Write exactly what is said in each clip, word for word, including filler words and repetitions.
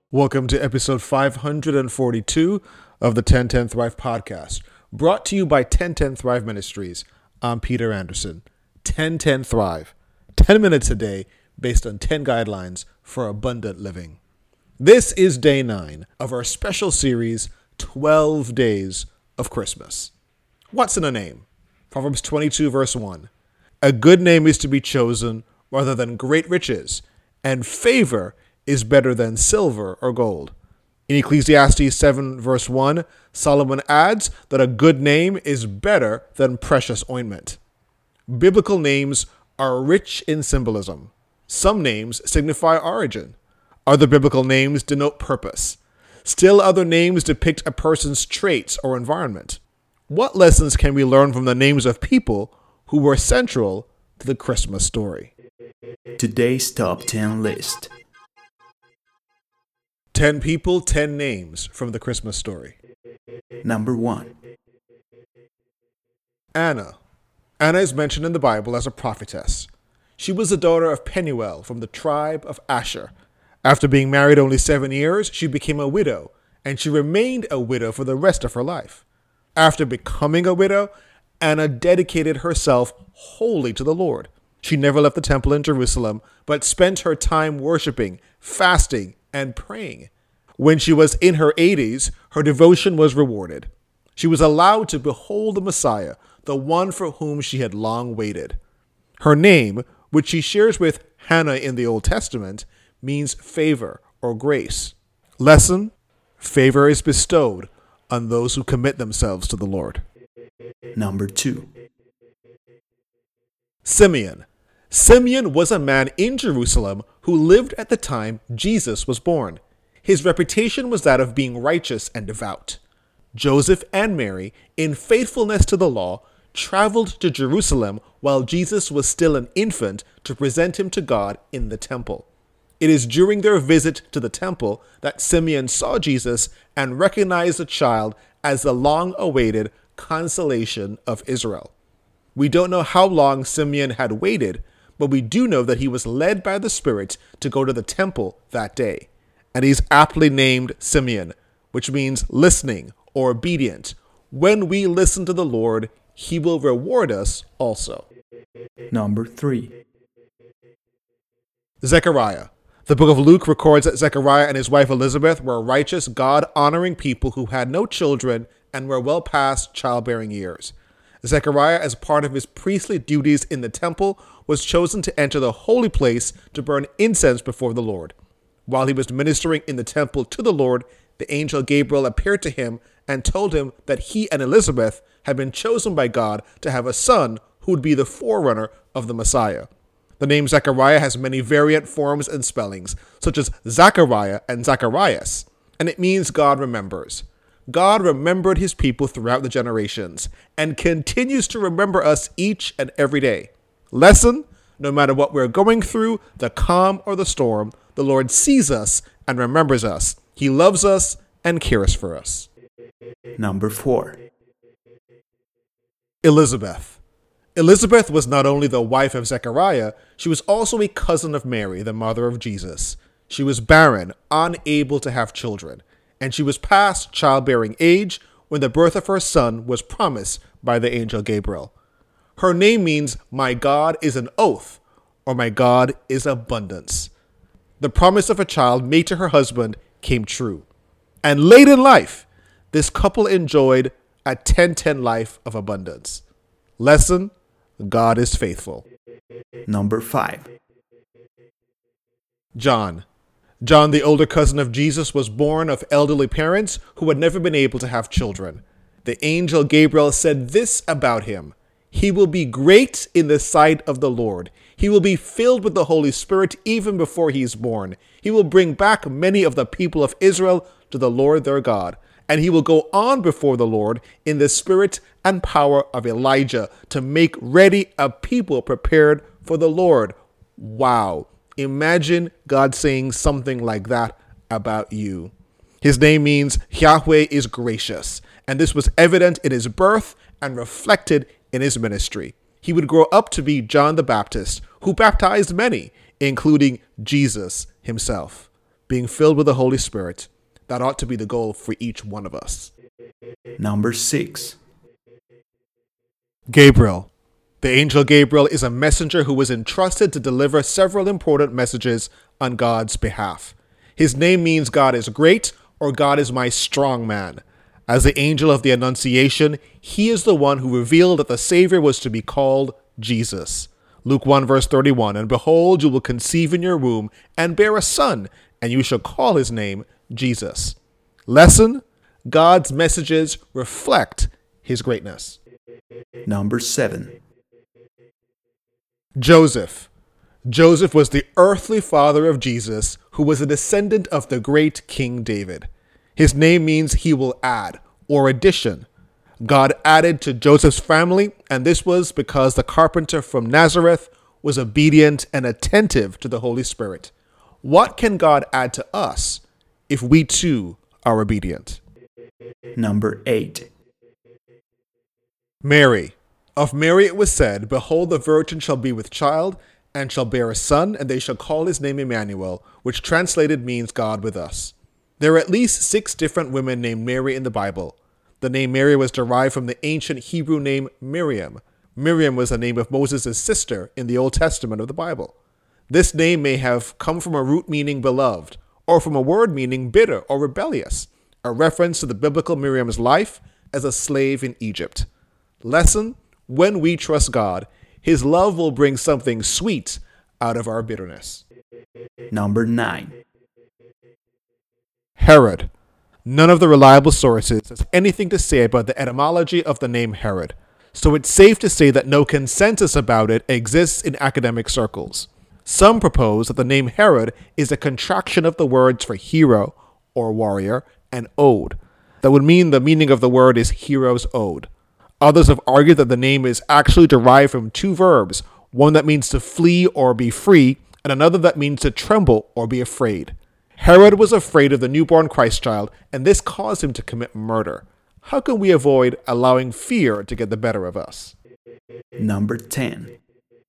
Welcome to episode five hundred forty-two of the ten ten Thrive podcast, brought to you by ten ten Thrive Ministries. I'm Peter Anderson. ten ten Thrive, ten minutes a day based on ten guidelines for abundant living. This is day nine of our special series, twelve Days of Christmas. What's in a name? Proverbs twenty-two verse one. A good name is to be chosen rather than great riches, and favor is better than silver or gold. In Ecclesiastes seven verse one, Solomon adds that a good name is better than precious ointment. Biblical names are rich in symbolism. Some names signify origin. Other biblical names denote purpose. Still other names depict a person's traits or environment. What lessons can we learn from the names of people who were central to the Christmas story? Today's top ten list. ten people, ten names from the Christmas story. Number one. Anna. Anna is mentioned in the Bible as a prophetess. She was the daughter of Penuel from the tribe of Asher. After being married only seven years, she became a widow, and she remained a widow for the rest of her life. After becoming a widow, Anna dedicated herself wholly to the Lord. She never left the temple in Jerusalem, but spent her time worshiping, fasting, and praying. When she was in her eighties, her devotion was rewarded. She was allowed to behold the Messiah, the one for whom she had long waited. Her name, which she shares with Hannah in the Old Testament, means favor or grace. Lesson: favor is bestowed on those who commit themselves to the Lord. Number two. Simeon. Simeon was a man in Jerusalem who lived at the time Jesus was born. His reputation was that of being righteous and devout. Joseph and Mary, in faithfulness to the law, traveled to Jerusalem while Jesus was still an infant to present him to God in the temple. It is during their visit to the temple that Simeon saw Jesus and recognized the child as the long-awaited consolation of Israel. We don't know how long Simeon had waited, but we do know that he was led by the Spirit to go to the temple that day. And he's aptly named Simeon, which means listening or obedient. When we listen to the Lord, he will reward us also. Number three. Zechariah. The book of Luke records that Zechariah and his wife Elizabeth were righteous, God-honoring people who had no children and were well past childbearing years. Zechariah, as part of his priestly duties in the temple, was chosen to enter the holy place to burn incense before the Lord. While he was ministering in the temple to the Lord, the angel Gabriel appeared to him and told him that he and Elizabeth had been chosen by God to have a son who would be the forerunner of the Messiah. The name Zechariah has many variant forms and spellings, such as Zachariah and Zacharias, and it means God remembers. God remembered his people throughout the generations and continues to remember us each and every day. Lesson: no matter what we're going through, the calm or the storm, the Lord sees us and remembers us. He loves us and cares for us. Number four. Elizabeth. Elizabeth was not only the wife of Zechariah, she was also a cousin of Mary, the mother of Jesus. She was barren, unable to have children, and she was past childbearing age when the birth of her son was promised by the angel Gabriel. Her name means, "My God is an oath," or "My God is abundance." The promise of a child made to her husband came true. And late in life, this couple enjoyed a ten ten life of abundance. Lesson: God is faithful. Number five. John. John, the older cousin of Jesus, was born of elderly parents who had never been able to have children. The angel Gabriel said this about him: "He will be great in the sight of the Lord. He will be filled with the Holy Spirit even before he is born. He will bring back many of the people of Israel to the Lord their God. And he will go on before the Lord in the spirit and power of Elijah to make ready a people prepared for the Lord." Wow. Imagine God saying something like that about you. His name means Yahweh is gracious, and this was evident in his birth and reflected in his ministry. He would grow up to be John the Baptist, who baptized many, including Jesus himself. being filled with the Holy Spirit. That ought to be the goal for each one of us. Number six. Gabriel. The angel Gabriel is a messenger who was entrusted to deliver several important messages on God's behalf. His name means God is great, or God is my strong man. As the angel of the Annunciation, he is the one who revealed that the Savior was to be called Jesus. Luke one verse thirty-one, and behold, you will conceive in your womb and bear a son, and you shall call his name Jesus. Lesson: God's messages reflect his greatness. Number seven. Joseph. Joseph was the earthly father of Jesus, who was a descendant of the great King David. His name means he will add, or addition. God added to Joseph's family, and this was because the carpenter from Nazareth was obedient and attentive to the Holy Spirit. What can God add to us if we too are obedient? Number eight. Mary. Of Mary it was said, behold, the virgin shall be with child, and shall bear a son, and they shall call his name Emmanuel, which translated means God with us. There are at least six different women named Mary in the Bible. The name Mary was derived from the ancient Hebrew name Miriam. Miriam was the name of Moses' sister in the Old Testament of the Bible. This name may have come from a root meaning beloved, or from a word meaning bitter or rebellious, a reference to the biblical Miriam's life as a slave in Egypt. Lesson: when we trust God, his love will bring something sweet out of our bitterness. Number nine. Herod. None of the reliable sources has anything to say about the etymology of the name Herod, so it's safe to say that no consensus about it exists in academic circles. Some propose that the name Herod is a contraction of the words for hero, or warrior, and ode. That would mean the meaning of the word is hero's ode. Others have argued that the name is actually derived from two verbs, one that means to flee or be free, and another that means to tremble or be afraid. Herod was afraid of the newborn Christ child, and this caused him to commit murder. How can we avoid allowing fear to get the better of us? Number ten.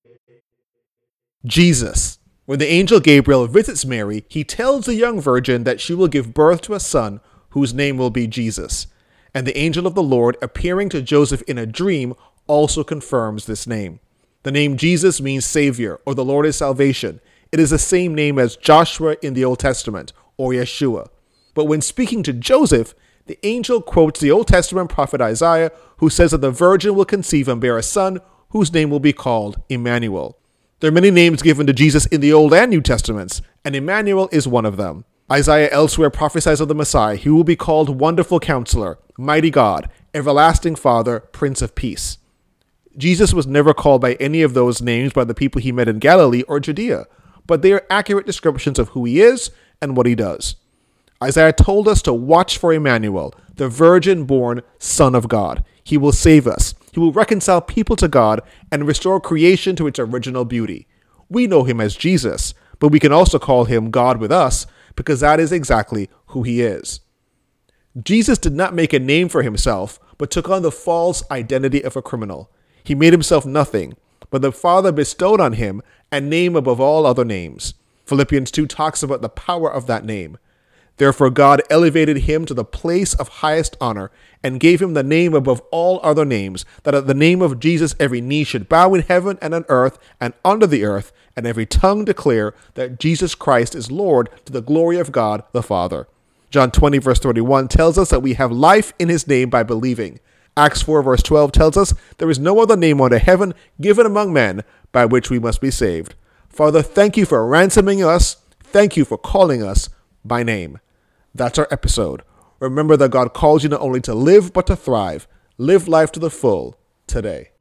Jesus. When the angel Gabriel visits Mary, he tells the young virgin that she will give birth to a son whose name will be Jesus. And the angel of the Lord, appearing to Joseph in a dream, also confirms this name. The name Jesus means Savior, or the Lord is salvation. It is the same name as Joshua in the Old Testament, or Yeshua. But when speaking to Joseph, the angel quotes the Old Testament prophet Isaiah, who says that the virgin will conceive and bear a son, whose name will be called Emmanuel. There are many names given to Jesus in the Old and New Testaments, and Emmanuel is one of them. Isaiah elsewhere prophesies of the Messiah. He will be called Wonderful Counselor, Mighty God, Everlasting Father, Prince of Peace. Jesus was never called by any of those names by the people he met in Galilee or Judea, but they are accurate descriptions of who he is and what he does. Isaiah told us to watch for Emmanuel, the virgin-born Son of God. He will save us. He will reconcile people to God and restore creation to its original beauty. We know him as Jesus, but we can also call him God with us, because that is exactly who he is. Jesus did not make a name for himself, but took on the false identity of a criminal. He made himself nothing, but the Father bestowed on him a name above all other names. Philippians two talks about the power of that name. Therefore God elevated him to the place of highest honor and gave him the name above all other names, that at the name of Jesus every knee should bow in heaven and on earth and under the earth, and every tongue declare that Jesus Christ is Lord, to the glory of God the Father. John twenty verse thirty-one tells us that we have life in his name by believing. Acts four verse twelve tells us there is no other name under heaven given among men by which we must be saved. Father, thank you for ransoming us. Thank you for calling us by name. That's our episode. Remember that God calls you not only to live, but to thrive. Live life to the full today.